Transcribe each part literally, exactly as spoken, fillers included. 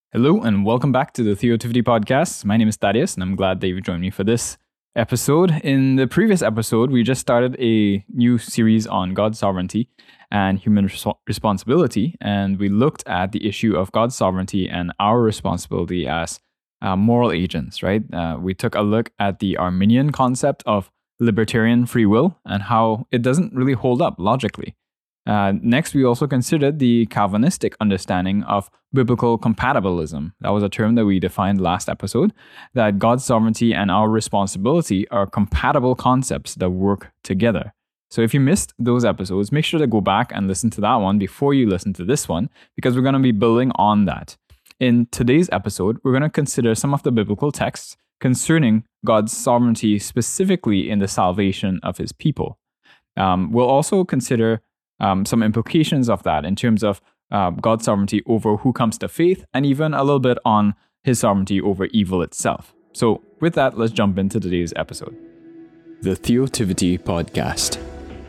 Hello and welcome back to the Theotivity Podcast. My name is Thaddeus and I'm glad that you've joined me for this episode. In the previous episode, we just started a new series on God's sovereignty and human res- responsibility, and we looked at the issue of God's sovereignty and our responsibility as uh, moral agents, right? Uh, we took a look at the Arminian concept of libertarian free will and how it doesn't really hold up logically. Uh, next, we also considered the Calvinistic understanding of biblical compatibilism. That was a term that we defined last episode, that God's sovereignty and our responsibility are compatible concepts that work together. So if you missed those episodes, make sure to go back and listen to that one before you listen to this one, because we're going to be building on that. In today's episode, we're going to consider some of the biblical texts concerning God's sovereignty, specifically in the salvation of his people. Um, we'll also consider Um, some implications of that in terms of uh, God's sovereignty over who comes to faith, and even a little bit on his sovereignty over evil itself. So with that, let's jump into today's episode. The Theotivity Podcast.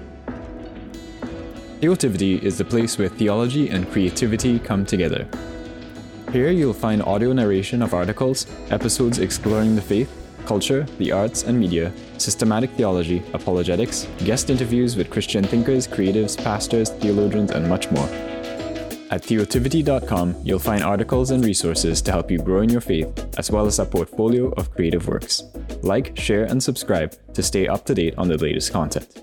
Theotivity is the place where theology and creativity come together. Here you'll find audio narration of articles, episodes exploring the faith, culture, the arts and media, systematic theology, apologetics, guest interviews with Christian thinkers, creatives, pastors, theologians, and much more. At theotivity dot com, you'll find articles and resources to help you grow in your faith, as well as a portfolio of creative works. Like, share, and subscribe to stay up to date on the latest content.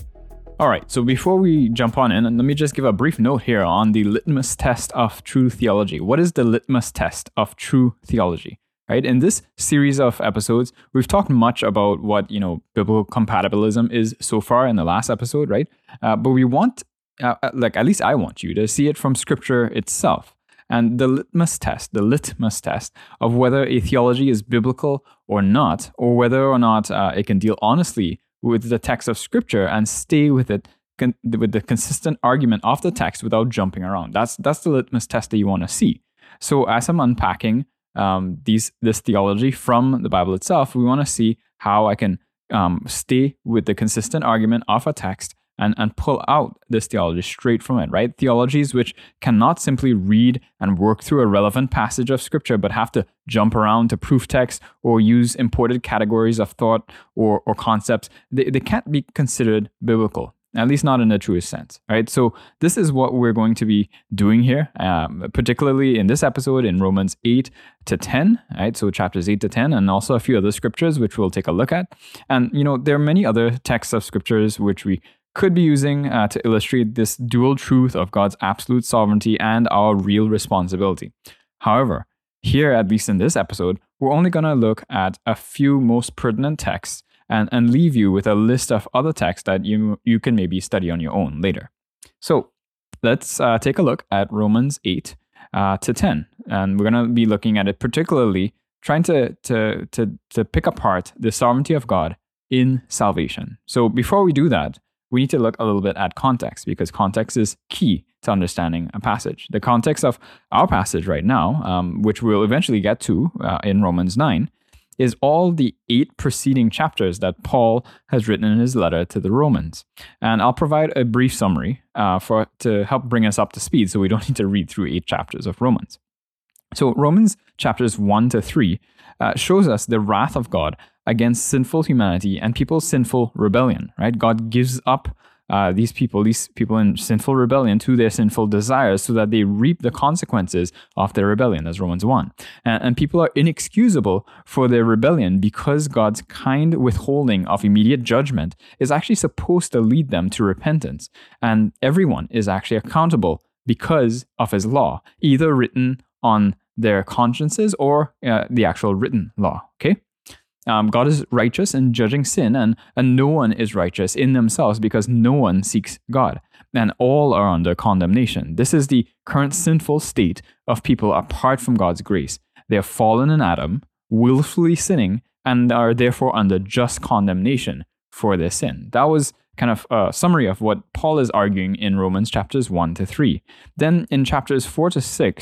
All right, so before we jump on in, let me just give a brief note here on the litmus test of true theology. What is the litmus test of true theology? Right? In this series of episodes, we've talked much about what, you know, biblical compatibilism is so far in the last episode, right? Uh, but we want, uh, like, at least I want you to see it from Scripture itself. And the litmus test, the litmus test of whether a theology is biblical or not, or whether or not uh, it can deal honestly with the text of Scripture and stay with it, con- with the consistent argument of the text without jumping around. That's that's the litmus test that you want to see. So as I'm unpacking Um, these this theology from the Bible itself, we want to see how I can um, stay with the consistent argument of a text and, and pull out this theology straight from it, right? Theologies which cannot simply read and work through a relevant passage of Scripture, but have to jump around to proof text or use imported categories of thought or, or concepts. They, they can't be considered biblical. At least not in the truest sense, right? So this is what we're going to be doing here, um, particularly in this episode in Romans eight to ten, right? So chapters eight to ten, and also a few other scriptures which we'll take a look at. And, you know, there are many other texts of scriptures which we could be using uh, to illustrate this dual truth of God's absolute sovereignty and our real responsibility. However, here, at least in this episode, we're only going to look at a few most pertinent texts and, and leave you with a list of other texts that you you can maybe study on your own later. So let's uh, take a look at Romans eight uh, to ten. And we're going to be looking at it particularly, trying to, to, to, to pick apart the sovereignty of God in salvation. So before we do that, we need to look a little bit at context, because context is key to understanding a passage. The context of our passage right now, um, which we'll eventually get to uh, in Romans nine, is all the eight preceding chapters that Paul has written in his letter to the Romans. And I'll provide a brief summary uh, for to help bring us up to speed so we don't need to read through eight chapters of Romans. So Romans chapters one to three uh, shows us the wrath of God against sinful humanity and people's sinful rebellion, right? God gives up Uh, these people, these people in sinful rebellion to their sinful desires so that they reap the consequences of their rebellion, as Romans one. And, and people are inexcusable for their rebellion because God's kind withholding of immediate judgment is actually supposed to lead them to repentance. And everyone is actually accountable because of his law, either written on their consciences or uh, the actual written law, okay? Um, God is righteous in judging sin, and, and no one is righteous in themselves because no one seeks God, and all are under condemnation. This is the current sinful state of people apart from God's grace. They are fallen in Adam, willfully sinning, and are therefore under just condemnation for their sin. That was kind of a summary of what Paul is arguing in Romans chapters one to three. Then in chapters four to six,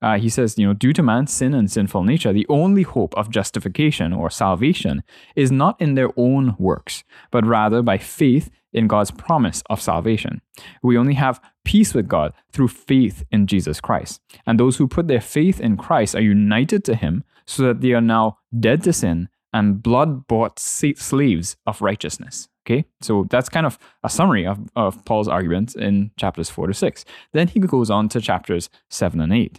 Uh, he says, you know, due to man's sin and sinful nature, the only hope of justification or salvation is not in their own works, but rather by faith in God's promise of salvation. We only have peace with God through faith in Jesus Christ. And those who put their faith in Christ are united to him so that they are now dead to sin and blood-bought slaves of righteousness. Okay, so that's kind of a summary of, of Paul's argument in chapters four to six. Then he goes on to chapters seven and eight.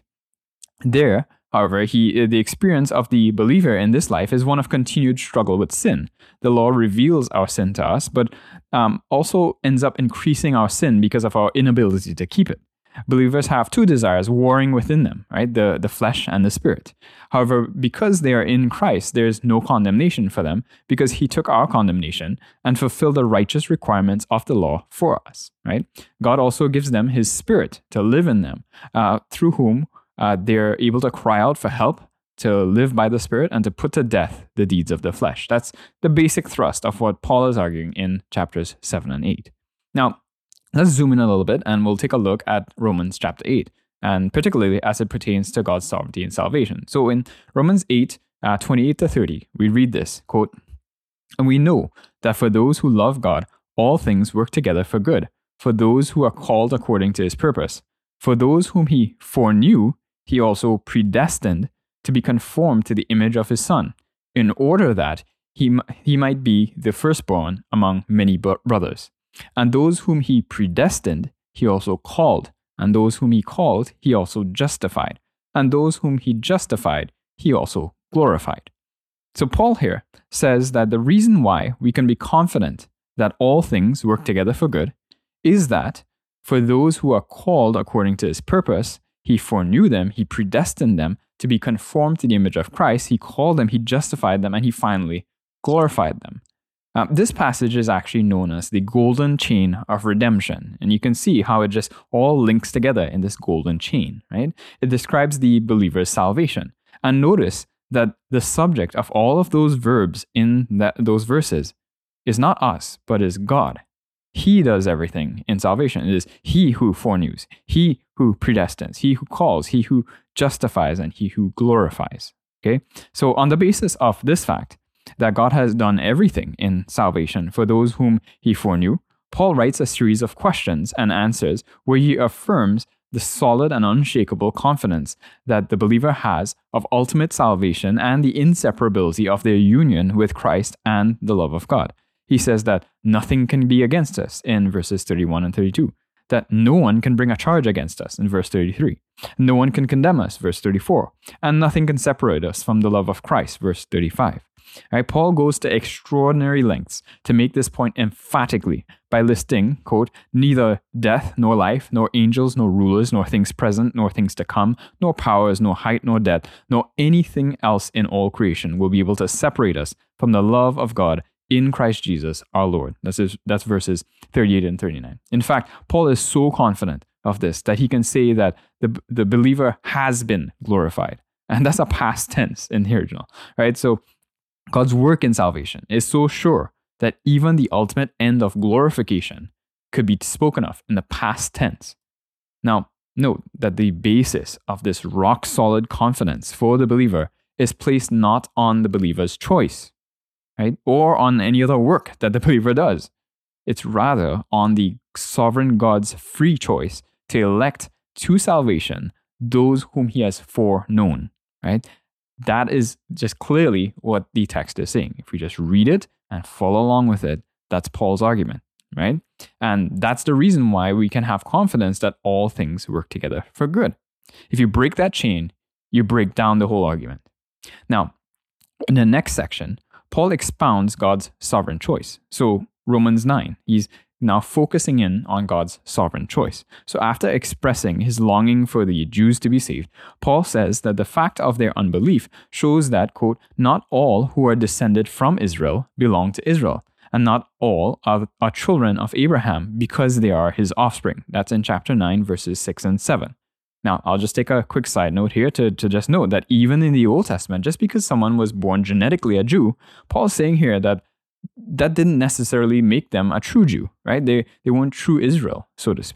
There, however, he the experience of the believer in this life is one of continued struggle with sin. The law reveals our sin to us, but um, also ends up increasing our sin because of our inability to keep it. Believers have two desires warring within them, right? The, the flesh and the spirit. However, because they are in Christ, there's no condemnation for them because he took our condemnation and fulfilled the righteous requirements of the law for us, right? God also gives them his spirit to live in them, uh, through whom uh, they're able to cry out for help, to live by the spirit, and to put to death the deeds of the flesh. That's the basic thrust of what Paul is arguing in chapters seven and eight. Now, let's zoom in a little bit and we'll take a look at Romans chapter eight, and particularly as it pertains to God's sovereignty and salvation. So in Romans eight, uh, twenty-eight to thirty, we read this, quote, "And we know that for those who love God, all things work together for good, for those who are called according to his purpose. For those whom he foreknew, he also predestined to be conformed to the image of his Son, in order that he, he might be the firstborn among many brothers. And those whom he predestined, he also called. And those whom he called, he also justified. And those whom he justified, he also glorified." So Paul here says that the reason why we can be confident that all things work together for good is that for those who are called according to his purpose, he foreknew them, he predestined them to be conformed to the image of Christ, he called them, he justified them, and he finally glorified them. Um, this passage is actually known as the golden chain of redemption, and you can see how it just all links together in this golden chain, right? It describes the believer's salvation. And notice that the subject of all of those verbs in that, those verses is not us, but is God. He does everything in salvation. It is he who foreknews, he who predestines, he who calls, he who justifies, and he who glorifies. Okay? So on the basis of this fact, that God has done everything in salvation for those whom he foreknew, Paul writes a series of questions and answers where he affirms the solid and unshakable confidence that the believer has of ultimate salvation and the inseparability of their union with Christ and the love of God. He says that nothing can be against us in verses thirty-one and thirty-two, that no one can bring a charge against us in verse thirty-three, no one can condemn us, verse thirty-four, and nothing can separate us from the love of Christ, verse thirty-five. Right, Paul goes to extraordinary lengths to make this point emphatically by listing, quote, "neither death nor life, nor angels, nor rulers, nor things present, nor things to come, nor powers, nor height, nor depth, nor anything else in all creation will be able to separate us from the love of God in Christ Jesus our Lord." That's, his, that's verses thirty-eight and thirty-nine. In fact, Paul is so confident of this that he can say that the, the believer has been glorified. And that's a past tense in the original, right? So God's work in salvation is so sure that even the ultimate end of glorification could be spoken of in the past tense. Now, note that the basis of this rock-solid confidence for the believer is placed not on the believer's choice, right, or on any other work that the believer does. It's rather on the sovereign God's free choice to elect to salvation those whom he has foreknown, right? That is just clearly what the text is saying. If we just read it and follow along with it, that's Paul's argument, right? And that's the reason why we can have confidence that all things work together for good. If you break that chain, you break down the whole argument. Now, in the next section, Paul expounds God's sovereign choice. So Romans nine, he's now focusing in on God's sovereign choice. So after expressing his longing for the Jews to be saved, Paul says that the fact of their unbelief shows that, quote, "not all who are descended from Israel belong to Israel, and not all are, are children of Abraham because they are his offspring." That's in chapter nine, verses six and seven. Now, I'll just take a quick side note here to, to just note that even in the Old Testament, just because someone was born genetically a Jew, Paul's saying here that that didn't necessarily make them a true Jew, right? They they weren't true Israel, so to speak.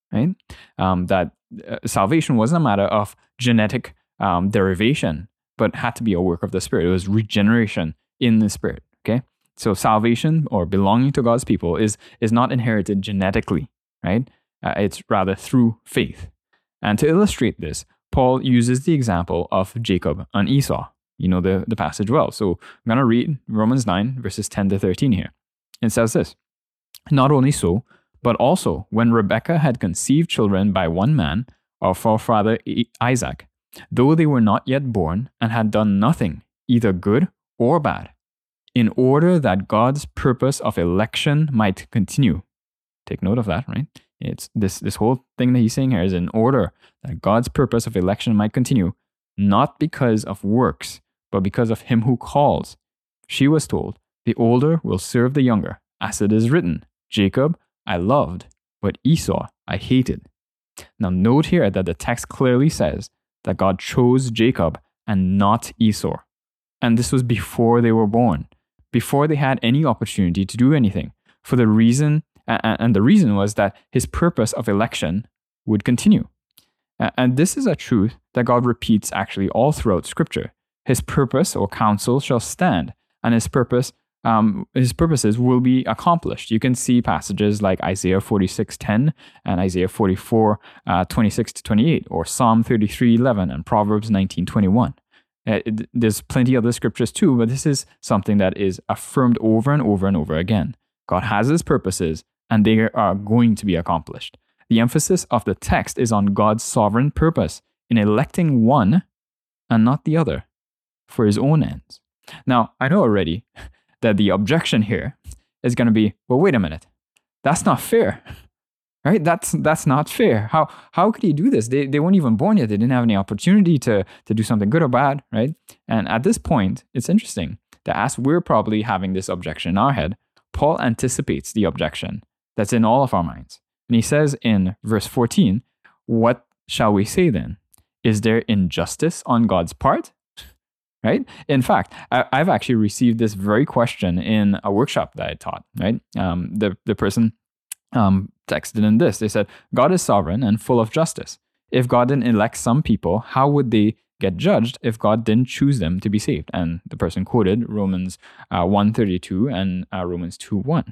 right? Um, that uh, salvation wasn't a matter of genetic um, derivation, but had to be a work of the Spirit. It was regeneration in the Spirit, okay? So salvation or belonging to God's people is, is not inherited genetically, right? Uh, it's rather through faith. And to illustrate this, Paul uses the example of Jacob and Esau. You know the, the passage well. So I'm going to read Romans nine, verses ten to thirteen here. It says this, "Not only so, but also when Rebekah had conceived children by one man, our forefather Isaac, though they were not yet born and had done nothing, either good or bad, in order that God's purpose of election might continue." Take note of that, right? It's this, this whole thing that he's saying here is in order that God's purpose of election might continue, not because of works, but because of him who calls. She was told, "The older will serve the younger, as it is written, Jacob I loved, but Esau I hated." Now note here that the text clearly says that God chose Jacob and not Esau. And this was before they were born, before they had any opportunity to do anything, for the reason, and the reason was that his purpose of election would continue. And this is a truth that God repeats actually all throughout Scripture. His purpose or counsel shall stand, and his purpose, um, his purposes will be accomplished. You can see passages like Isaiah forty-six ten and Isaiah forty-four twenty-six to twenty-eight, or Psalm thirty-three eleven and Proverbs nineteen twenty-one. Uh, it, there's plenty of other scriptures too, but this is something that is affirmed over and over and over again. God has his purposes, and they are going to be accomplished. The emphasis of the text is on God's sovereign purpose in electing one and not the other for his own ends. Now, I know already that the objection here is going to be, well, wait a minute. That's not fair, right? That's that's not fair. How how could he do this? They, they weren't even born yet. They didn't have any opportunity to, to do something good or bad, right? And at this point, it's interesting that as we're probably having this objection in our head, Paul anticipates the objection that's in all of our minds. And he says in verse fourteen, "What shall we say then? Is there injustice on God's part?" Right? In fact, I, I've actually received this very question in a workshop that I taught, right? Um, the, the person um, texted in this. They said, "God is sovereign and full of justice. If God didn't elect some people, how would they get judged if God didn't choose them to be saved?" And the person quoted Romans uh, one thirty-two and uh, Romans two one.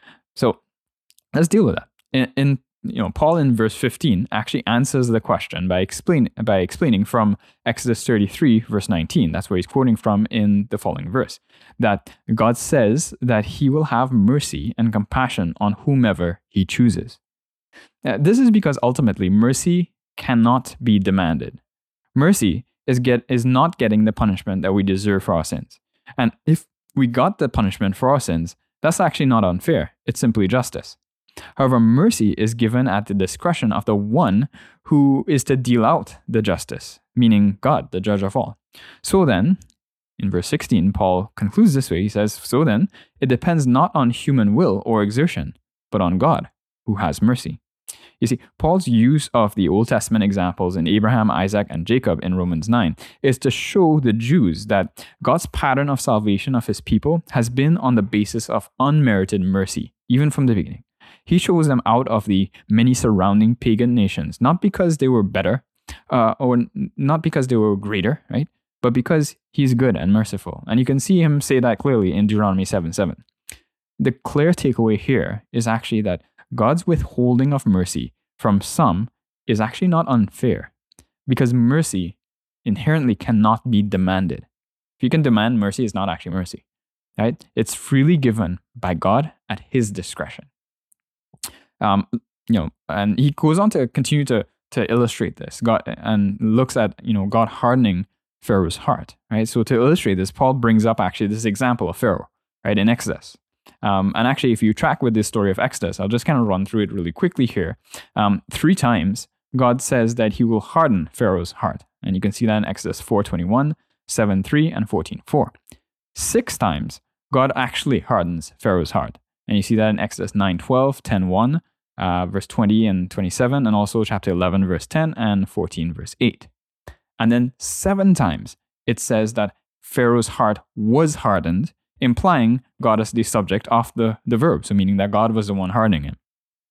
So let's deal with that. In, in you know, Paul in verse fifteen actually answers the question by explain by explaining from Exodus thirty-three verse nineteen. That's where he's quoting from in the following verse, that God says that he will have mercy and compassion on whomever he chooses. Uh, this is because ultimately mercy cannot be demanded. Mercy is get is not getting the punishment that we deserve for our sins. And if we got the punishment for our sins, that's actually not unfair. It's simply justice. However, mercy is given at the discretion of the one who is to deal out the justice, meaning God, the judge of all. So then, in verse sixteen, Paul concludes this way. He says, "So then, it depends not on human will or exertion, but on God, who has mercy." You see, Paul's use of the Old Testament examples in Abraham, Isaac, and Jacob in Romans nine is to show the Jews that God's pattern of salvation of his people has been on the basis of unmerited mercy, even from the beginning. He chose them out of the many surrounding pagan nations, not because they were better, uh, or not because they were greater, right? But because he's good and merciful. And you can see him say that clearly in Deuteronomy seven seven. The clear takeaway here is actually that God's withholding of mercy from some is actually not unfair, because mercy inherently cannot be demanded. If you can demand mercy, it's not actually mercy, right? It's freely given by God at his discretion. Um, you know, and he goes on to continue to to illustrate this. God and looks at you know God hardening Pharaoh's heart, right? So to illustrate this, Paul brings up actually this example of Pharaoh, right, in Exodus. Um, and actually, if you track with this story of Exodus, I'll just kind of run through it really quickly here. Um, three times, God says that he will harden Pharaoh's heart, and you can see that in Exodus four twenty-one, seven three, and fourteen four. Six times, God actually hardens Pharaoh's heart. And you see that in Exodus nine twelve, ten one, uh, verse twenty and twenty-seven, and also chapter eleven, verse ten, and fourteen, verse eight. And then seven times it says that Pharaoh's heart was hardened, implying God is the subject of the, the verb, so meaning that God was the one hardening him.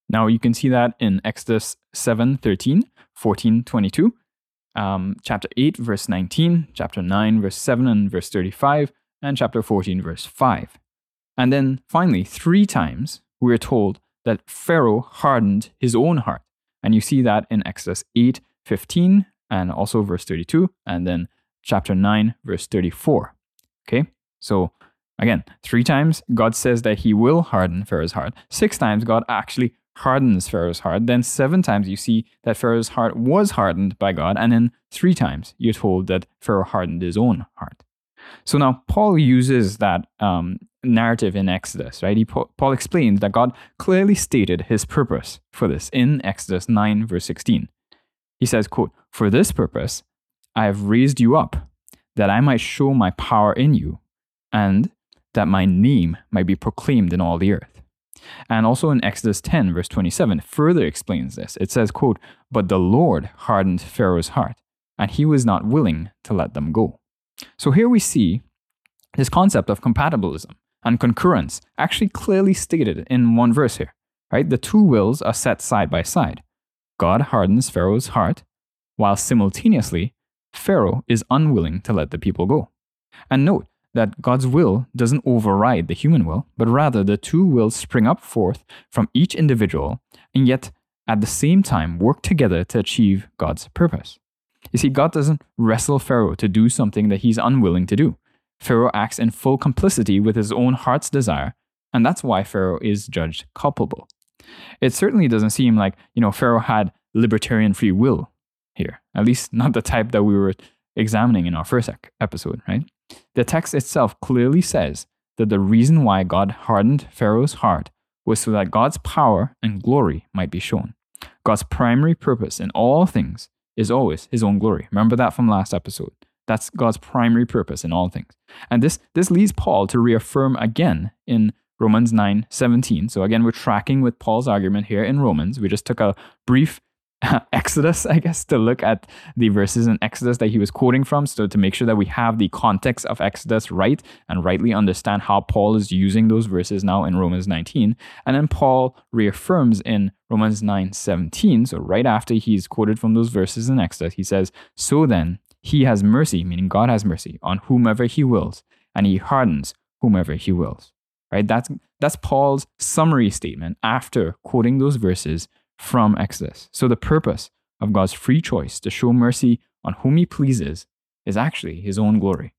Now you can see that in Exodus seven thirteen, fourteen twenty-two, um, chapter eight verse nineteen, chapter nine verse seven and verse thirty-five, and chapter fourteen verse five. And then finally, three times we're told that Pharaoh hardened his own heart. And you see that in Exodus eight fifteen and also verse thirty-two, and then chapter nine verse thirty-four. Okay, so again, three times God says that he will harden Pharaoh's heart. Six times God actually hardens Pharaoh's heart. Then seven times you see that Pharaoh's heart was hardened by God. And then three times you're told that Pharaoh hardened his own heart. So now Paul uses that um, narrative in Exodus, right? He, Paul explains that God clearly stated his purpose for this in Exodus nine verse sixteen. He says, quote, "For this purpose I have raised you up, that I might show my power in you, and that my name might be proclaimed in all the earth." And also in Exodus ten, verse twenty-seven, further explains this. It says, quote, "But the Lord hardened Pharaoh's heart, and he was not willing to let them go." So here we see this concept of compatibilism and concurrence actually clearly stated in one verse here, right? The two wills are set side by side. God hardens Pharaoh's heart, while simultaneously, Pharaoh is unwilling to let the people go. And note that God's will doesn't override the human will, but rather the two wills spring up forth from each individual, and yet at the same time work together to achieve God's purpose. You see, God doesn't wrestle Pharaoh to do something that he's unwilling to do. Pharaoh acts in full complicity with his own heart's desire, and that's why Pharaoh is judged culpable. It certainly doesn't seem like, you know, Pharaoh had libertarian free will here, at least not the type that we were examining in our first episode, right? The text itself clearly says that the reason why God hardened Pharaoh's heart was so that God's power and glory might be shown. God's primary purpose in all things is always his own glory. Remember that from last episode. That's God's primary purpose in all things. And this, this leads Paul to reaffirm again in Romans nine seventeen. So again, we're tracking with Paul's argument here in Romans. We just took a brief Exodus, I guess, to look at the verses in Exodus that he was quoting from, so to make sure that we have the context of Exodus right and rightly understand how Paul is using those verses now in Romans nineteen. And then Paul reaffirms in Romans nine seventeen, so right after he's quoted from those verses in Exodus, he says, "So then, he has mercy," meaning God has mercy, "on whomever he wills, and he hardens whomever he wills." Right? That's, that's Paul's summary statement after quoting those verses from Exodus. So the purpose of God's free choice to show mercy on whom he pleases is actually his own glory.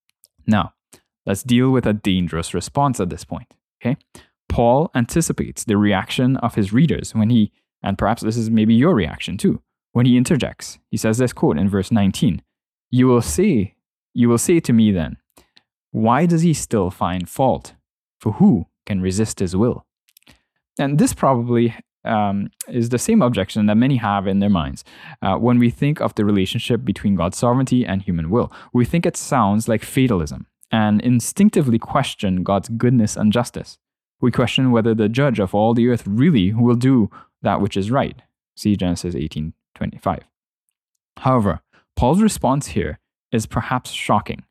Now, let's deal with a dangerous response at this point. Okay? Paul anticipates the reaction of his readers when he, and perhaps this is maybe your reaction too, when he interjects. He says this quote in verse nineteen, "You will say, you will say to me then, why does he still find fault? For who can resist his will?" And this probably Um, is the same objection that many have in their minds uh, when we think of the relationship between God's sovereignty and human will. We think it sounds like fatalism and instinctively question God's goodness and justice. We question whether the judge of all the earth really will do that which is right. See Genesis eighteen twenty-five. However, Paul's response here is perhaps shocking.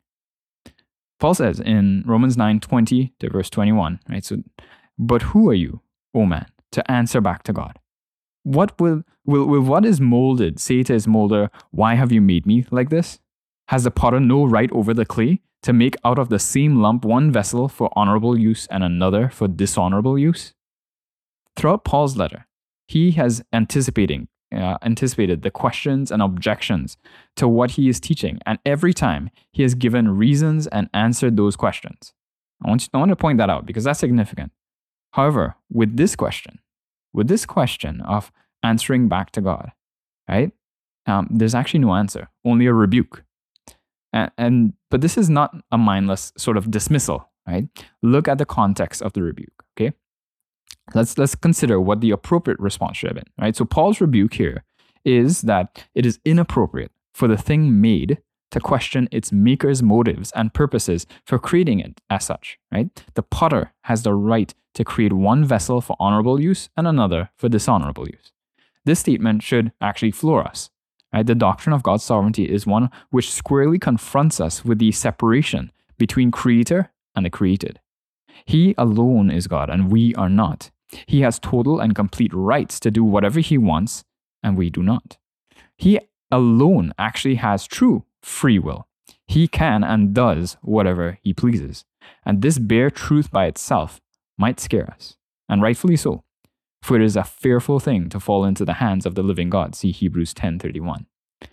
Paul says in Romans nine twenty to verse twenty-one, right? So, "But who are you, O man, to answer back to God? What will, will, will what is molded say to his molder, why have you made me like this? Has the potter no right over the clay to make out of the same lump one vessel for honorable use and another for dishonorable use?" Throughout Paul's letter, he has anticipating, uh, anticipated the questions and objections to what he is teaching, and every time he has given reasons and answered those questions. I want, you, I want to point that out because that's significant. However, with this question, with this question of answering back to God, right? Um, there's actually no answer, only a rebuke. And, and but this is not a mindless sort of dismissal, right? Look at the context of the rebuke, okay? Let's let's consider what the appropriate response should have been, right? So Paul's rebuke here is that it is inappropriate for the thing made to question its maker's motives and purposes for creating it as such, right? The potter has the right to create one vessel for honorable use and another for dishonorable use. This statement should actually floor us, right? The doctrine of God's sovereignty is one which squarely confronts us with the separation between creator and the created. He alone is God and we are not. He has total and complete rights to do whatever he wants, and we do not. He alone actually has true free will. He can and does whatever he pleases. And this bare truth by itself might scare us, and rightfully so, for it is a fearful thing to fall into the hands of the living God. See Hebrews ten thirty-one.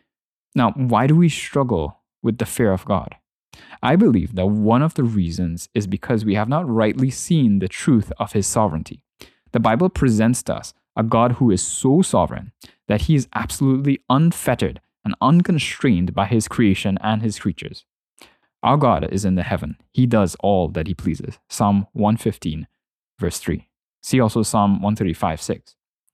Now, why do we struggle with the fear of God? I believe that one of the reasons is because we have not rightly seen the truth of his sovereignty. The Bible presents to us a God who is so sovereign that he is absolutely unfettered and unconstrained by his creation and his creatures. Our God is in the heaven. He does all that he pleases. Psalm one fifteen, verse three. See also Psalm one thirty-five, six.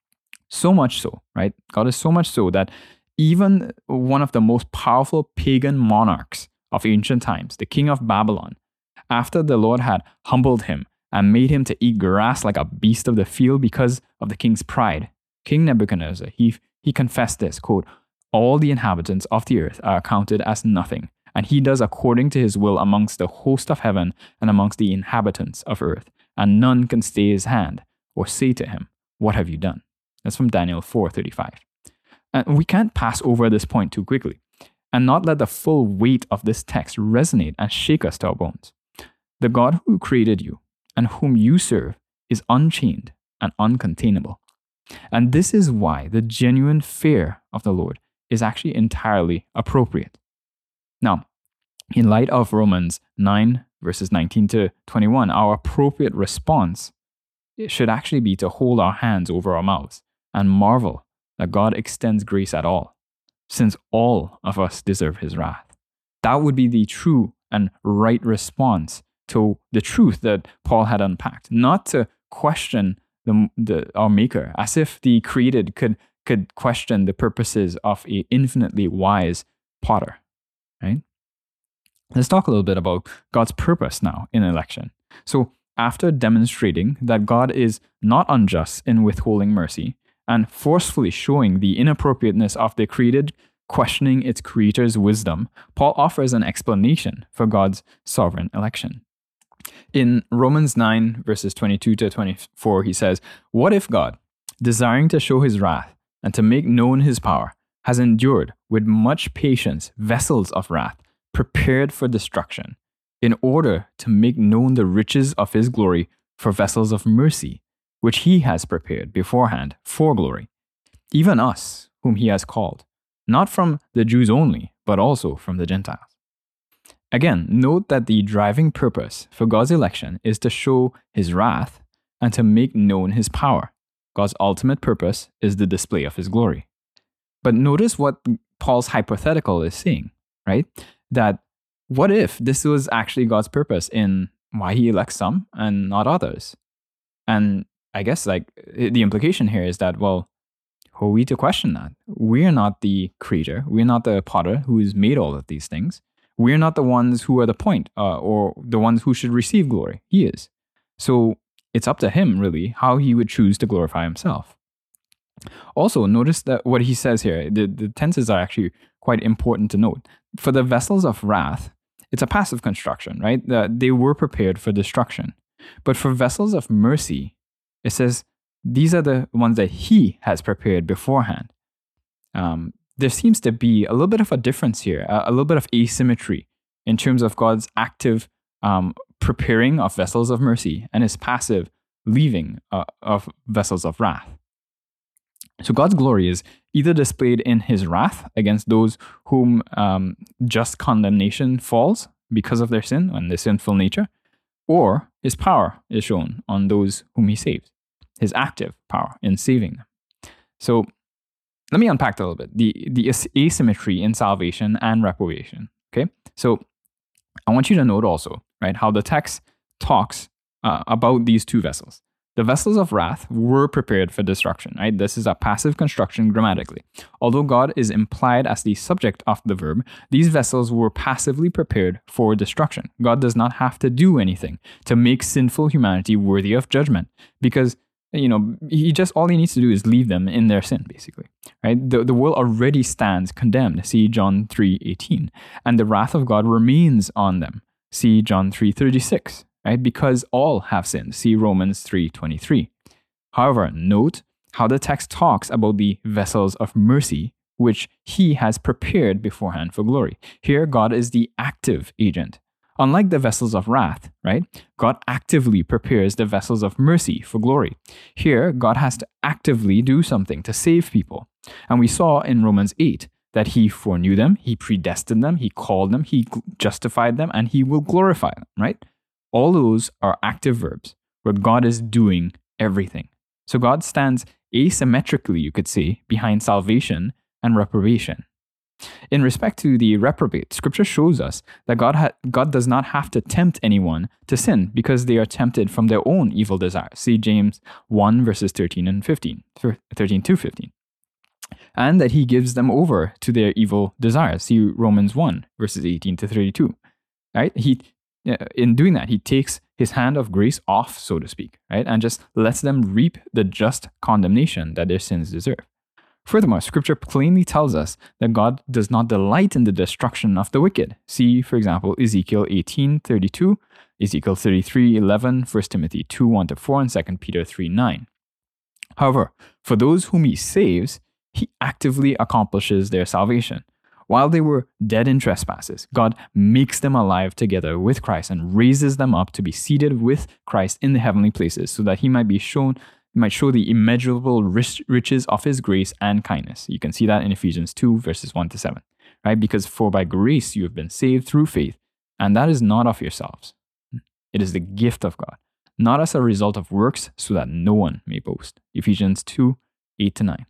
So much so, right? God is so much so that even one of the most powerful pagan monarchs of ancient times, the king of Babylon, after the Lord had humbled him and made him to eat grass like a beast of the field because of the king's pride, King Nebuchadnezzar, he, he confessed this, quote, "All the inhabitants of the earth are accounted as nothing, and he does according to his will amongst the host of heaven and amongst the inhabitants of earth, and none can stay his hand or say to him, 'What have you done?'" That's from Daniel four thirty-five. And we can't pass over this point too quickly and not let the full weight of this text resonate and shake us to our bones. The God who created you and whom you serve is unchained and uncontainable. And this is why the genuine fear of the Lord is actually entirely appropriate. Now, in light of Romans nine, verses nineteen to twenty-one, our appropriate response should actually be to hold our hands over our mouths and marvel that God extends grace at all, since all of us deserve his wrath. That would be the true and right response to the truth that Paul had unpacked, not to question the, the, our Maker, as if the created could, could question the purposes of an infinitely wise potter, right? Let's talk a little bit about God's purpose now in election. So after demonstrating that God is not unjust in withholding mercy and forcefully showing the inappropriateness of the created questioning its creator's wisdom, Paul offers an explanation for God's sovereign election. In Romans nine, verses twenty-two to twenty-four, he says, "What if God, desiring to show his wrath and to make known his power, has endured with much patience vessels of wrath prepared for destruction, in order to make known the riches of his glory for vessels of mercy, which he has prepared beforehand for glory, even us, whom he has called, not from the Jews only, but also from the Gentiles." Again, note that the driving purpose for God's election is to show his wrath and to make known his power. God's ultimate purpose is the display of his glory. But notice what Paul's hypothetical is saying, right? That what if this was actually God's purpose in why he elects some and not others? And I guess like the implication here is that, well, who are we to question that? We're not the creator. We're not the potter who's made all of these things. We're not the ones who are the point uh, or the ones who should receive glory. He is. So it's up to him, really, how he would choose to glorify himself. Also, notice that what he says here, the, the tenses are actually quite important to note. For the vessels of wrath, it's a passive construction, right? That they were prepared for destruction. But for vessels of mercy, it says these are the ones that he has prepared beforehand. Um, there seems to be a little bit of a difference here, a, a little bit of asymmetry in terms of God's active um, preparing of vessels of mercy and his passive leaving uh, of vessels of wrath. So God's glory is either displayed in his wrath against those whom um, just condemnation falls because of their sin and their sinful nature, or his power is shown on those whom he saves, his active power in saving them. So let me unpack that a little bit, the, the asymmetry in salvation and reprobation, okay? So I want you to note also, right, how the text talks uh, about these two vessels. The vessels of wrath were prepared for destruction, right? This is a passive construction grammatically. Although God is implied as the subject of the verb, these vessels were passively prepared for destruction. God does not have to do anything to make sinful humanity worthy of judgment because, you know, he just, all he needs to do is leave them in their sin, basically, right? The, the world already stands condemned, see John three eighteen, and the wrath of God remains on them, see John three thirty-six. Right? Because all have sinned. See Romans three twenty-three. However, note how the text talks about the vessels of mercy, which he has prepared beforehand for glory. Here, God is the active agent. Unlike the vessels of wrath, right? God actively prepares the vessels of mercy for glory. Here, God has to actively do something to save people. And we saw in Romans eight that he foreknew them, he predestined them, he called them, he justified them, and he will glorify them, right? All those are active verbs where God is doing everything. So God stands asymmetrically, you could say, behind salvation and reprobation. In respect to the reprobate, Scripture shows us that God ha- God does not have to tempt anyone to sin because they are tempted from their own evil desires. See James one verses thirteen and fifteen, thirteen to fifteen. And that he gives them over to their evil desires. See Romans one verses eighteen to thirty-two. Right? He in doing that, he takes his hand of grace off, so to speak, right? And just lets them reap the just condemnation that their sins deserve. Furthermore, Scripture plainly tells us that God does not delight in the destruction of the wicked. See, for example, Ezekiel eighteen thirty-two, Ezekiel thirty-three eleven, First Timothy two one to four, and Second Peter three nine. However, for those whom he saves, he actively accomplishes their salvation. While they were dead in trespasses, God makes them alive together with Christ and raises them up to be seated with Christ in the heavenly places, so that he might be shown, might show the immeasurable riches of his grace and kindness. You can see that in Ephesians two, verses one to seven, right? Because for by grace you have been saved through faith, and that is not of yourselves. It is the gift of God, not as a result of works, so that no one may boast. Ephesians two, eight to nine.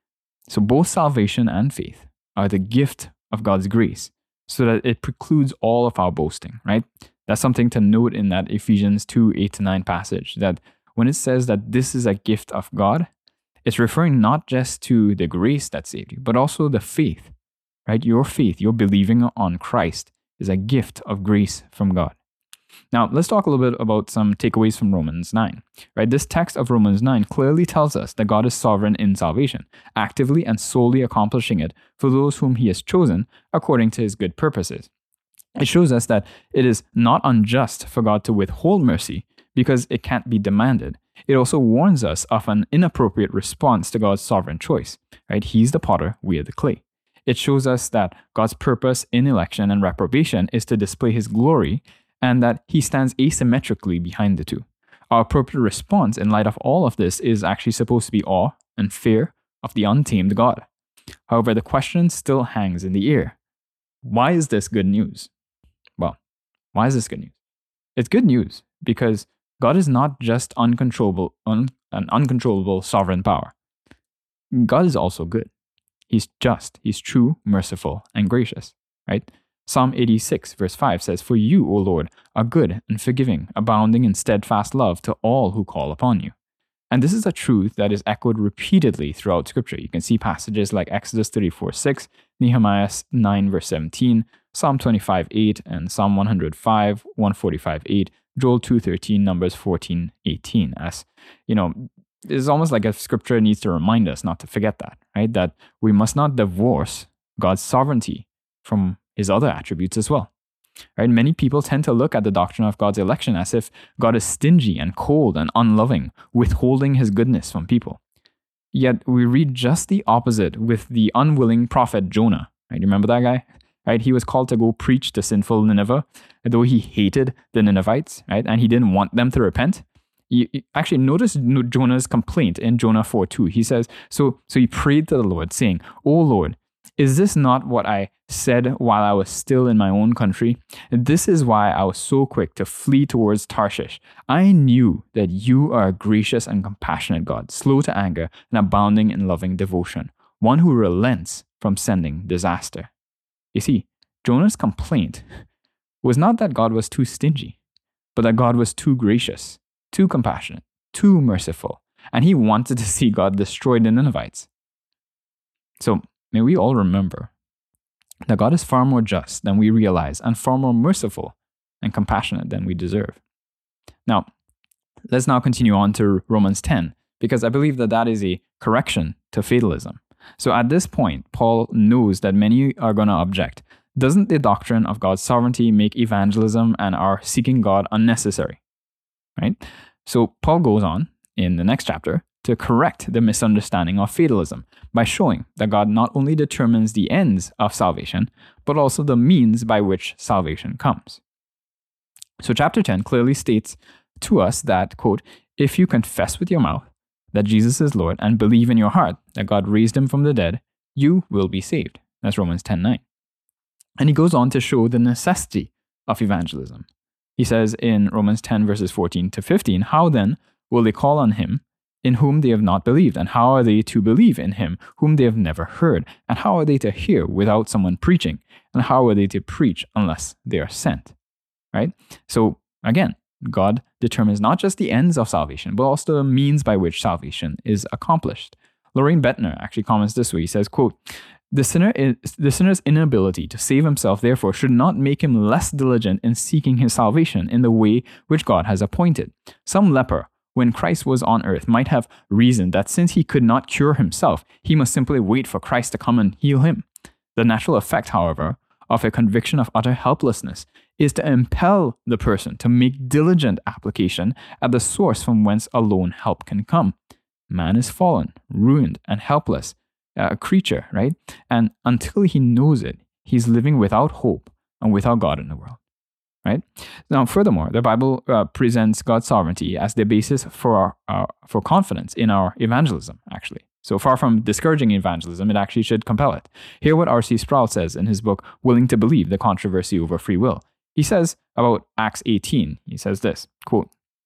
So both salvation and faith are the gift of God's grace, so that it precludes all of our boasting, right? That's something to note in that Ephesians two, eight to nine passage, that when it says that this is a gift of God, it's referring not just to the grace that saved you, but also the faith, right? Your faith, your believing on Christ is a gift of grace from God. Now, let's talk a little bit about some takeaways from Romans nine, right? This text of Romans nine clearly tells us that God is sovereign in salvation, actively and solely accomplishing it for those whom he has chosen according to his good purposes. It shows us that it is not unjust for God to withhold mercy because it can't be demanded. It also warns us of an inappropriate response to God's sovereign choice, right? He's the potter, we are the clay. It shows us that God's purpose in election and reprobation is to display his glory, and that he stands asymmetrically behind the two. Our appropriate response in light of all of this is actually supposed to be awe and fear of the untamed God. However, the question still hangs in the air. Why is this good news? Well, why is this good news? It's good news because God is not just uncontrollable, un, an uncontrollable sovereign power. God is also good. He's just, he's true, merciful, and gracious, right? Psalm eighty-six, verse five says, "For you, O Lord, are good and forgiving, abounding in steadfast love to all who call upon you." And this is a truth that is echoed repeatedly throughout Scripture. You can see passages like Exodus thirty-four six, Nehemiah nine, verse seventeen, Psalm twenty-five eight, and Psalm one hundred five, one forty-five eight, Joel two thirteen, Numbers fourteen eighteen. As, you know, it's almost like a Scripture needs to remind us not to forget that, right? That we must not divorce God's sovereignty from his other attributes as well. Right? Many people tend to look at the doctrine of God's election as if God is stingy and cold and unloving, withholding his goodness from people. Yet we read just the opposite with the unwilling prophet Jonah. Right? You remember that guy? Right? He was called to go preach to sinful Nineveh, though he hated the Ninevites, right? And he didn't want them to repent. You, you actually notice Jonah's complaint in Jonah four two. He says, so, so he prayed to the Lord, saying, "O Lord, is this not what I said while I was still in my own country? This is why I was so quick to flee towards Tarshish. I knew that you are a gracious and compassionate God, slow to anger and abounding in loving devotion, one who relents from sending disaster." You see, Jonah's complaint was not that God was too stingy, but that God was too gracious, too compassionate, too merciful, and he wanted to see God destroy the Ninevites. So, may we all remember that God is far more just than we realize and far more merciful and compassionate than we deserve. Now, let's now continue on to Romans ten, because I believe that that is a correction to fatalism. So at this point, Paul knows that many are going to object. Doesn't the doctrine of God's sovereignty make evangelism and our seeking God unnecessary? Right? So Paul goes on in the next chapter to correct the misunderstanding of fatalism by showing that God not only determines the ends of salvation, but also the means by which salvation comes. So chapter ten clearly states to us that, quote, if you confess with your mouth that Jesus is Lord and believe in your heart that God raised him from the dead, you will be saved. That's Romans ten nine. And he goes on to show the necessity of evangelism. He says in Romans ten verses fourteen to fifteen, how then will they call on him in whom they have not believed? And how are they to believe in him whom they have never heard? And how are they to hear without someone preaching? And how are they to preach unless they are sent? Right? So again, God determines not just the ends of salvation, but also the means by which salvation is accomplished. Lorraine Bettner actually comments this way. He says, quote, the sinner is, the sinner's inability to save himself, therefore, should not make him less diligent in seeking his salvation in the way which God has appointed. Some leper, when Christ was on earth, might have reasoned that since he could not cure himself, he must simply wait for Christ to come and heal him. The natural effect, however, of a conviction of utter helplessness is to impel the person to make diligent application at the source from whence alone help can come. Man is fallen, ruined, and helpless, a creature, right? And until he knows it, he's living without hope and without God in the world, right? Now, furthermore, the Bible uh, presents God's sovereignty as the basis for our, our for confidence in our evangelism, actually. So far from discouraging evangelism, it actually should compel it. Hear what R C Sproul says in his book, Willing to Believe, The Controversy Over Free Will. He says about Acts eighteen, he says this, quote,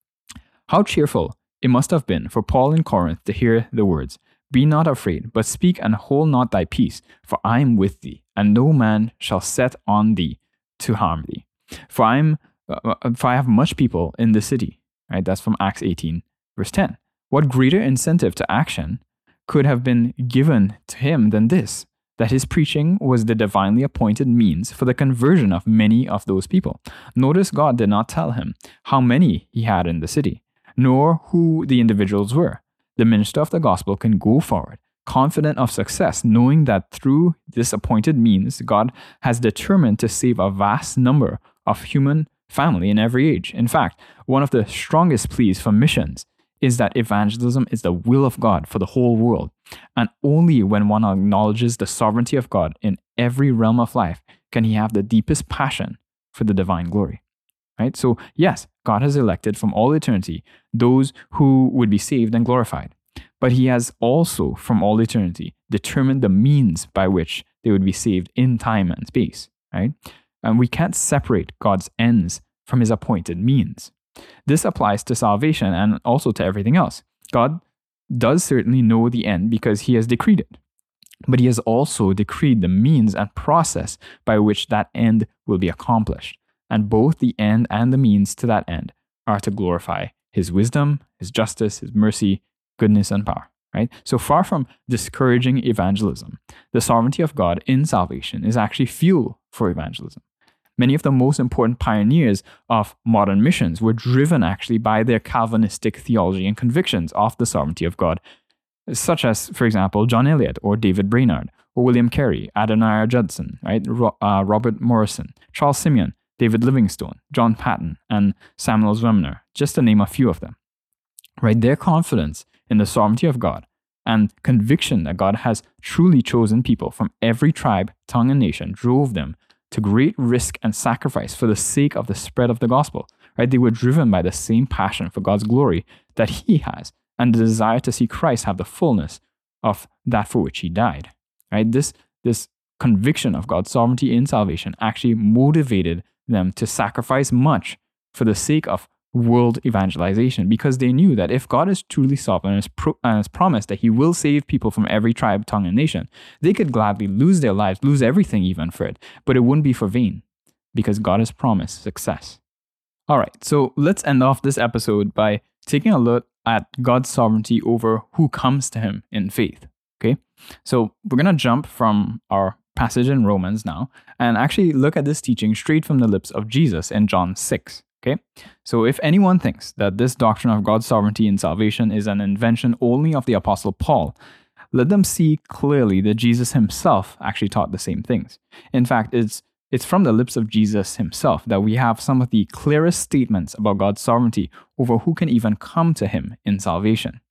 how cheerful it must have been for Paul in Corinth to hear the words, be not afraid, but speak and hold not thy peace, for I am with thee, and no man shall set on thee to harm thee. For I am, uh, for I have much people in the city. Right? That's from Acts eighteen, verse ten. What greater incentive to action could have been given to him than this, that his preaching was the divinely appointed means for the conversion of many of those people. Notice God did not tell him how many he had in the city, nor who the individuals were. The minister of the gospel can go forward, confident of success, knowing that through this appointed means, God has determined to save a vast number of human family in every age. In fact, one of the strongest pleas for missions is that evangelism is the will of God for the whole world. And only when one acknowledges the sovereignty of God in every realm of life can he have the deepest passion for the divine glory. Right? So yes, God has elected from all eternity those who would be saved and glorified. But he has also from all eternity determined the means by which they would be saved in time and space. Right? And we can't separate God's ends from his appointed means. This applies to salvation and also to everything else. God does certainly know the end because he has decreed it. But he has also decreed the means and process by which that end will be accomplished. And both the end and the means to that end are to glorify his wisdom, his justice, his mercy, goodness, and power. Right? So far from discouraging evangelism, the sovereignty of God in salvation is actually fuel for evangelism. Many of the most important pioneers of modern missions were driven actually by their Calvinistic theology and convictions of the sovereignty of God, such as, for example, John Eliot or David Brainerd or William Carey, Adoniram Judson, right? Ro- uh, Robert Morrison, Charles Simeon, David Livingstone, John Patton, and Samuel Zwemner, just to name a few of them. Right? Their confidence in the sovereignty of God and conviction that God has truly chosen people from every tribe, tongue, and nation drove them to great risk and sacrifice for the sake of the spread of the gospel. Right? They were driven by the same passion for God's glory that he has and the desire to see Christ have the fullness of that for which he died. Right? This, this conviction of God's sovereignty in salvation actually motivated them to sacrifice much for the sake of world evangelization, because they knew that if God is truly sovereign and has, pro- and has promised that he will save people from every tribe, tongue, and nation, they could gladly lose their lives, lose everything even for it, but it wouldn't be for vain, because God has promised success. All right, so let's end off this episode by taking a look at God's sovereignty over who comes to him in faith. Okay, so we're going to jump from our passage in Romans now and actually look at this teaching straight from the lips of Jesus in John six. Okay, so if anyone thinks that this doctrine of God's sovereignty in salvation is an invention only of the Apostle Paul, let them see clearly that Jesus himself actually taught the same things. In fact, it's it's from the lips of Jesus himself that we have some of the clearest statements about God's sovereignty over who can even come to him in salvation.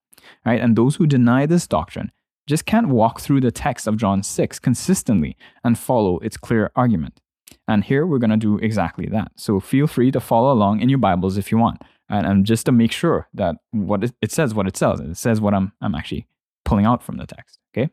right? And those who deny this doctrine just can't walk through the text of John six consistently and follow its clear argument. And here we're going to do exactly that. So feel free to follow along in your Bibles if you want. And, and just to make sure that what it, it says what it says. It says what I'm, I'm actually pulling out from the text, okay?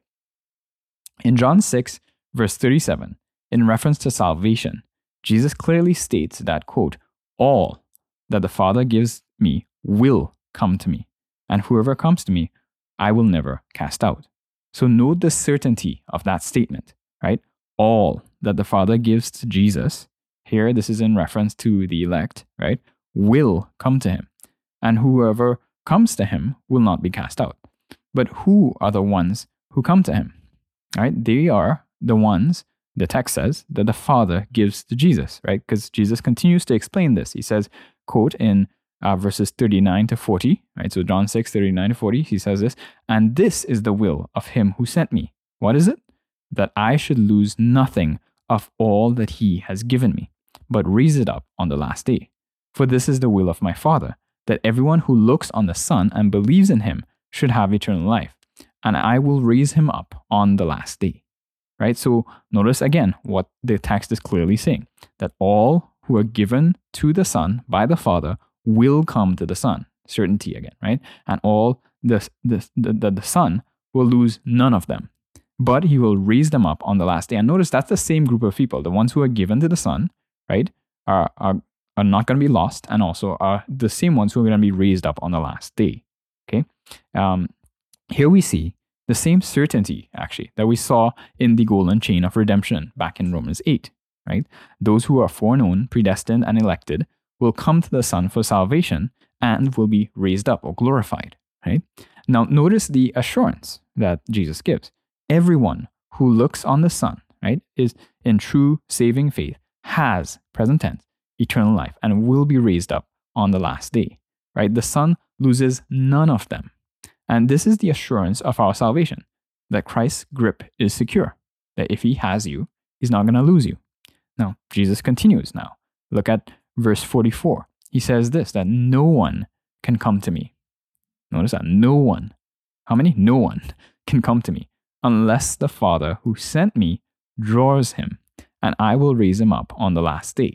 In John six, verse thirty-seven, in reference to salvation, Jesus clearly states that, quote, all that the Father gives me will come to me, and whoever comes to me, I will never cast out. So note the certainty of that statement, right? All that the Father gives to Jesus, here this is in reference to the elect, right, will come to him. And whoever comes to him will not be cast out. But who are the ones who come to him? Right? They are the ones, the text says, that the Father gives to Jesus, right? Because Jesus continues to explain this. He says, quote, in Uh, verses thirty-nine to forty, right? So John six, thirty-nine to forty, he says this, and this is the will of him who sent me. What is it? That I should lose nothing of all that he has given me, but raise it up on the last day. For this is the will of my Father, that everyone who looks on the Son and believes in him should have eternal life, and I will raise him up on the last day. Right? So notice again what the text is clearly saying, that all who are given to the Son by the Father will come to the Son. Certainty again, right? And all the, the, the, the Son will lose none of them, but he will raise them up on the last day. And notice that's the same group of people. The ones who are given to the Son, right, are, are, are not going to be lost, and also are the same ones who are going to be raised up on the last day. Okay? Um, here we see the same certainty, actually, that we saw in the golden chain of redemption back in Romans eight, right? Those who are foreknown, predestined, and elected will come to the Son for salvation and will be raised up or glorified, right? Now, notice the assurance that Jesus gives. Everyone who looks on the Son, right, is in true saving faith, has, present tense, eternal life and will be raised up on the last day, right? The Son loses none of them. And this is the assurance of our salvation, that Christ's grip is secure, that if he has you, he's not going to lose you. Now, Jesus continues now. Look at verse forty-four, he says this, that no one can come to me. Notice that, no one. How many? No one can come to me unless the Father who sent me draws him, and I will raise him up on the last day.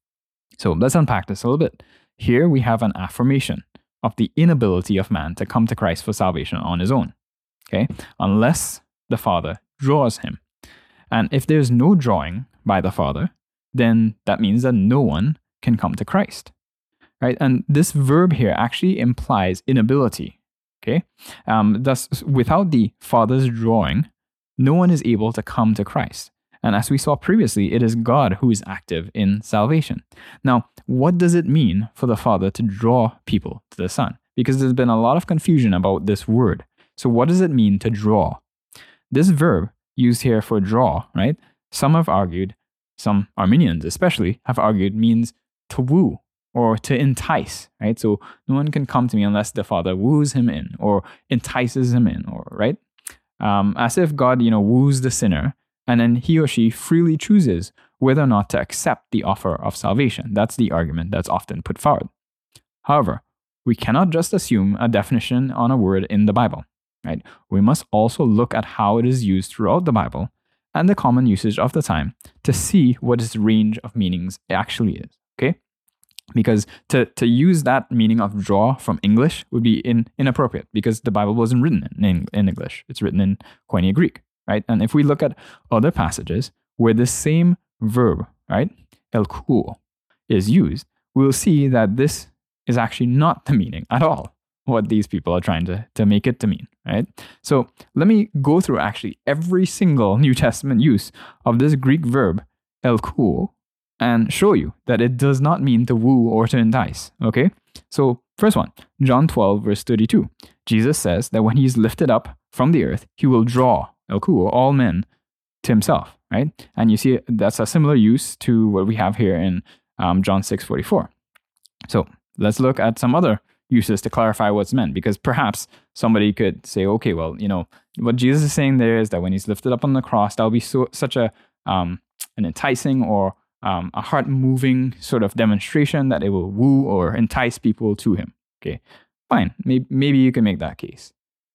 So let's unpack this a little bit. Here we have an affirmation of the inability of man to come to Christ for salvation on his own, okay? Unless the Father draws him. And if there's no drawing by the Father, then that means that no one can come to Christ, right? And this verb here actually implies inability, okay? Um, thus, without the Father's drawing, no one is able to come to Christ. And as we saw previously, it is God who is active in salvation. Now, what does it mean for the Father to draw people to the Son? Because there's been a lot of confusion about this word. So what does it mean to draw? This verb used here for draw, right? Some have argued, some Arminians especially, have argued means to woo or to entice, right? So no one can come to me unless the Father woos him in or entices him in, or right? Um, as if God, you know, woos the sinner, and then he or she freely chooses whether or not to accept the offer of salvation. That's the argument that's often put forward. However, we cannot just assume a definition on a word in the Bible, right? We must also look at how it is used throughout the Bible and the common usage of the time to see what its range of meanings actually is, okay? Because to, to use that meaning of draw from English would be in, inappropriate, because the Bible wasn't written in, in English. It's written in Koine Greek, right? And if we look at other passages where the same verb, right, elkuo, is used, we'll see that this is actually not the meaning at all, what these people are trying to, to make it to mean, right? So let me go through actually every single New Testament use of this Greek verb, elkuo, and show you that it does not mean to woo or to entice, okay? So first one, John twelve, verse thirty-two. Jesus says that when he's lifted up from the earth, he will draw, elkuo, all men to himself, right? And you see that's a similar use to what we have here in um, John six forty-four. So let's look at some other uses to clarify what's meant, because perhaps somebody could say, okay, well, you know, what Jesus is saying there is that when he's lifted up on the cross, that'll be so such a um, an enticing or um, a heart-moving sort of demonstration that it will woo or entice people to him. Okay, fine, maybe, maybe you can make that case.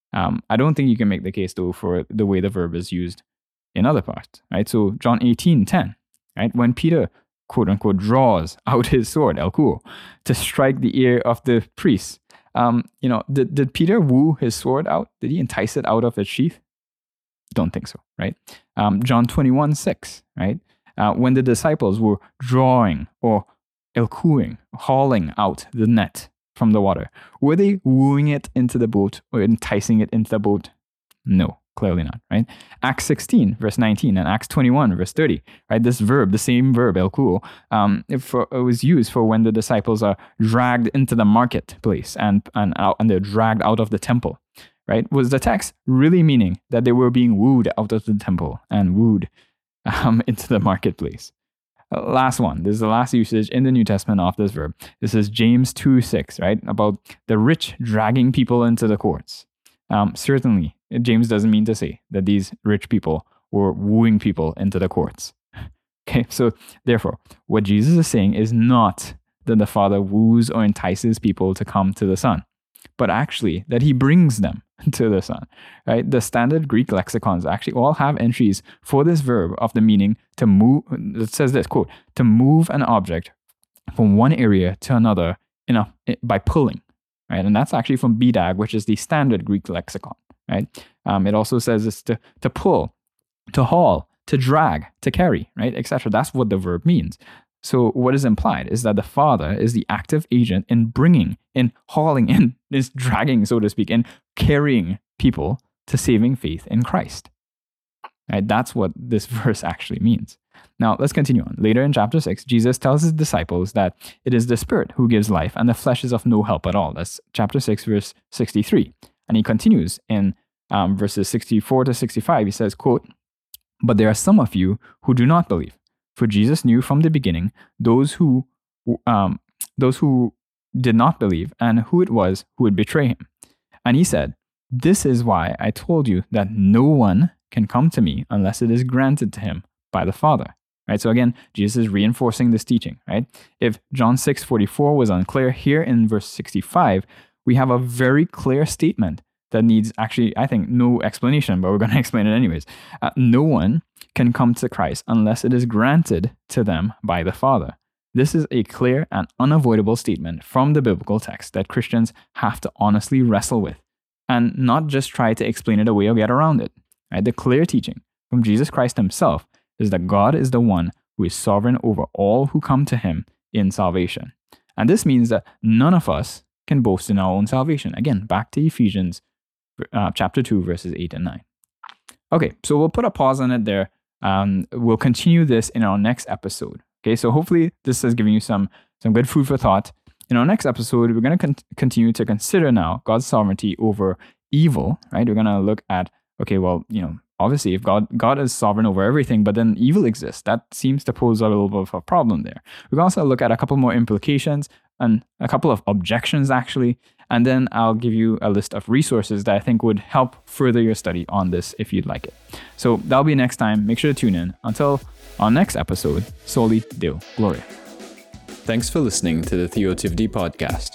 Um, I don't think you can make the case, though, for the way the verb is used in other parts, right? So John eighteen ten, right? When Peter, quote unquote, draws out his sword, elkuo, to strike the ear of the priest, um, you know, did, did Peter woo his sword out? Did he entice it out of its sheath? Don't think so, right? Um, John twenty-one six, right? Uh, when the disciples were drawing or elkuing, hauling out the net from the water, were they wooing it into the boat or enticing it into the boat? No, clearly not, right? Acts sixteen, verse nineteen, and Acts twenty-one, verse thirty, right? This verb, the same verb, elkuo, um, it, for, it was used for when the disciples are dragged into the marketplace and, and, out, and they're dragged out of the temple, right? Was the text really meaning that they were being wooed out of the temple and wooed um, into the marketplace? Last one. This is the last usage in the New Testament of this verb. This is James two six, right? About the rich dragging people into the courts. Um, certainly, James doesn't mean to say that these rich people were wooing people into the courts. Okay, so therefore, what Jesus is saying is not that the Father woos or entices people to come to the Son, but actually that he brings them to the Son, right? The standard Greek lexicons actually all have entries for this verb of the meaning to move. It says this, quote, to move an object from one area to another in a, by pulling, right? And that's actually from B D A G, which is the standard Greek lexicon, right? Um, it also says it's to, to pull, to haul, to drag, to carry, right, et cetera. That's what the verb means. So what is implied is that the Father is the active agent in bringing, in hauling, in is dragging, so to speak, in carrying people to saving faith in Christ. Right? That's what this verse actually means. Now, let's continue on. Later in chapter six, Jesus tells his disciples that it is the Spirit who gives life and the flesh is of no help at all. That's chapter six, verse sixty-three. And he continues in um, verses sixty-four to sixty-five. He says, quote, but there are some of you who do not believe. For Jesus knew from the beginning those who um, those who did not believe and who it was who would betray him. And he said, this is why I told you that no one can come to me unless it is granted to him by the Father. Right? So again, Jesus is reinforcing this teaching. Right? If John six forty-four was unclear, here in verse sixty-five, we have a very clear statement that needs actually, I think, no explanation, but we're going to explain it anyways. Uh, no one can come to Christ unless it is granted to them by the Father. This is a clear and unavoidable statement from the biblical text that Christians have to honestly wrestle with and not just try to explain it away or get around it. Right? The clear teaching from Jesus Christ himself is that God is the one who is sovereign over all who come to him in salvation. And this means that none of us can boast in our own salvation. Again, back to Ephesians uh, chapter two, verses eight and nine. Okay, so we'll put a pause on it there. Um, we'll continue this in our next episode. Okay, so hopefully this has given you some, some good food for thought. In our next episode, we're going to con- continue to consider now God's sovereignty over evil, right? We're going to look at, okay, well, you know, obviously if God God is sovereign over everything, but then evil exists, that seems to pose a little bit of a problem there. We're going to also look at a couple more implications and a couple of objections, actually. And then I'll give you a list of resources that I think would help further your study on this if you'd like it. So that'll be next time. Make sure to tune in. Until our next episode, Soli Deo Gloria. Thanks for listening to the Theotivity Podcast.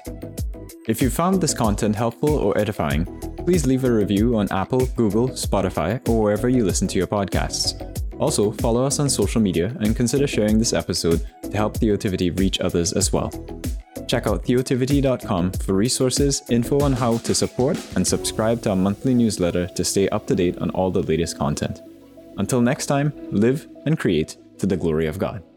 If you found this content helpful or edifying, please leave a review on Apple, Google, Spotify, or wherever you listen to your podcasts. Also, follow us on social media and consider sharing this episode to help Theotivity reach others as well. Check out theotivity dot com for resources, info on how to support, and subscribe to our monthly newsletter to stay up to date on all the latest content. Until next time, live and create to the glory of God.